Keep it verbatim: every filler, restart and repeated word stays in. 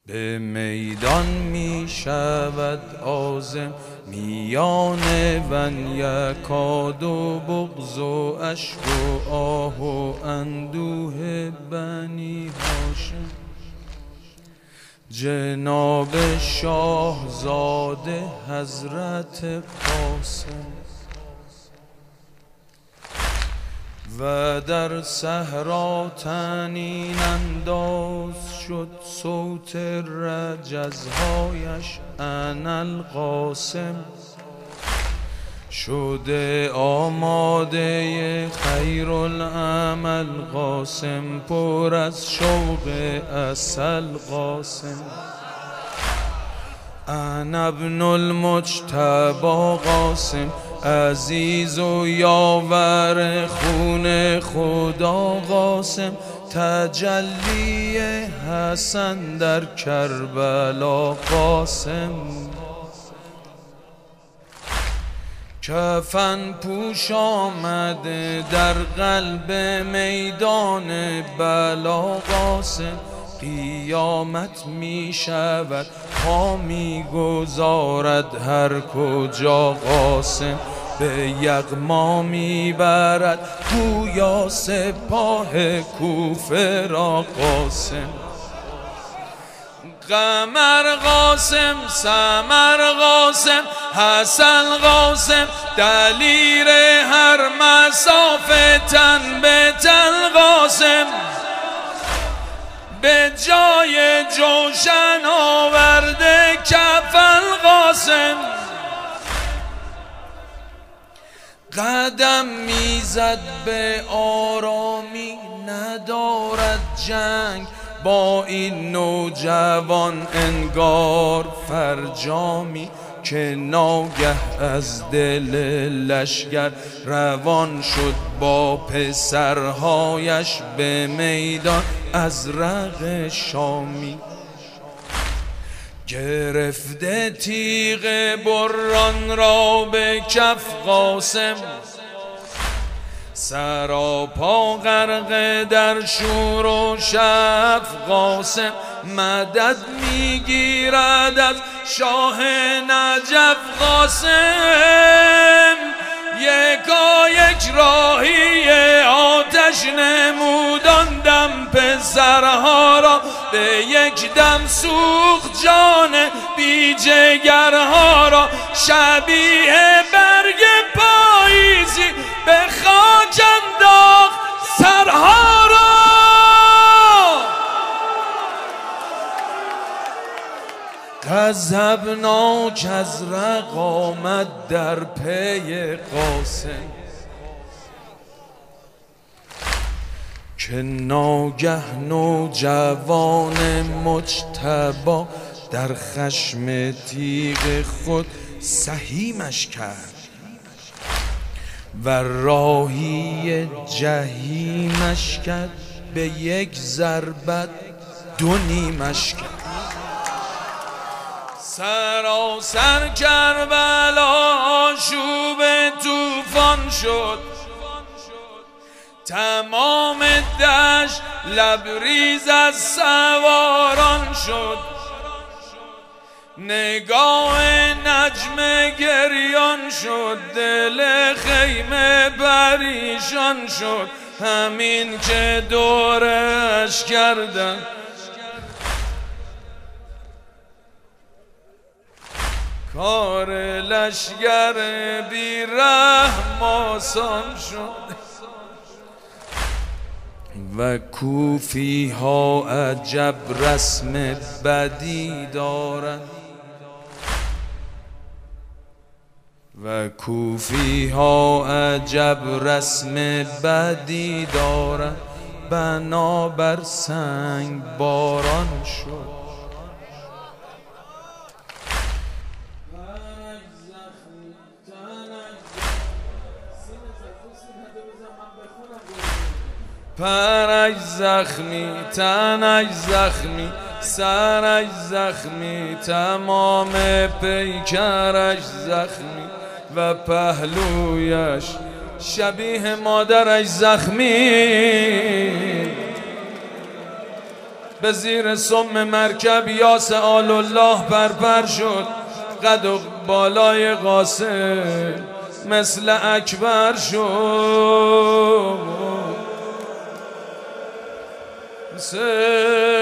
به میدان می شود عازم میان ون یکاد و بغض و اشک و آه و اندوه بنی هاشم. جناب شاهزاده حضرت قاسم و در صحرا طنین انداز شد صوت رجزهایش انا القاسم. شده آماده خیر العمل قاسم، پر از شوق عسل قاسم. انا ابن المجتبی قاسم، عزیز و یاور خون خدا قاسم. تجلی حسن در کربلا قاسم. کفن پوش آمده در قلب میدان بلا قاسم. قیامت می شود پا می گذارد هر کجا قاسم. به یغما می برد گویا سپاه کوفه را قاسم. قمر قاسم، سمر قاسم، حسن قاسم، دلیر هر مسافه تن به تن قاسم. به جای جوشن آورده کفن قاسم. قدم میزد به آرامی، ندارد جنگ با این نوجوان انگار فرجامی. که ناگه از دل لشگر روان شد با پسرهایش به میدان ازرق شامی. گرفته تیغ بران را به کف قاسم، سراپا غرق در شور و شف قاسم. مدد میگیرد از شاه نجف قاسم. یکا یک راهی آتش نمودان دم پسرها را، به یک دم سوخت جان بی جگرها را. شبیه برگ پاییزی به خاک انداخت سرها را. غضبناک ازرق آمد در پی قاسم، که ناگه نوجوان مجتبی در خشم تیغ خود سهیمش کرد و راهی جحیمش کرد. به یک ضربت دو نیمش کرد. سراسر کربلا آشوب طوفان شد، تمام دشت لبریز از سواران شد. نگاه نجم گریان شد، دل خیمه پریشان شد. همین که دورش کردن کار لشگر بی رحم آسان شد. و کوفی ها عجب رسم بدی دارند، و کوفی ها عجب رسم بدی دارند. بنابر سنگ باران شد. پرش زخمی، تنش زخمی، سرش زخمی، تمام پیکرش زخمی و پهلویش شبیه مادرش زخمی. به زیر سم مرکب یاس آل الله بربر شد. قد و بالای قاسم مثل اکبر شد.